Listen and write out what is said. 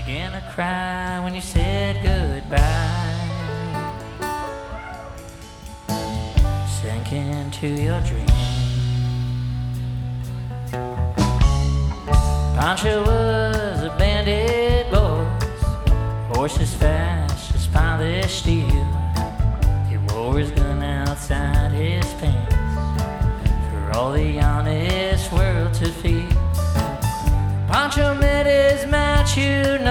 began to cry when you said goodbye. Sank into your dream. Pancho was a bandit boy, horses fast as polished steel. He wore his gun outside his pants for all the honest world to feel. Pancho met his match, you know.